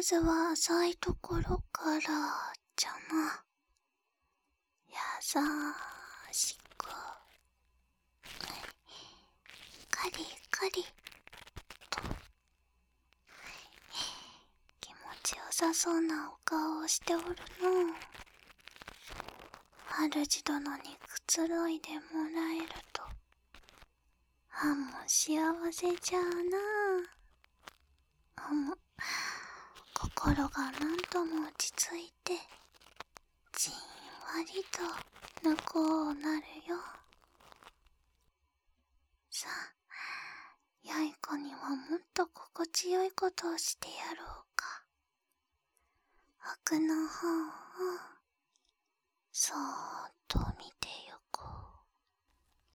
ずは浅いところからじゃな。優しくカリカリと気持ちよさそうなお顔をしておるの。主殿にくつろいでもらえるとも幸せじゃあな。心がなんとも落ち着いてじんわりとぬこうなるよ。さあ、よい子にはもっと心地よいことをしてやろうか。奥の方をそーっと見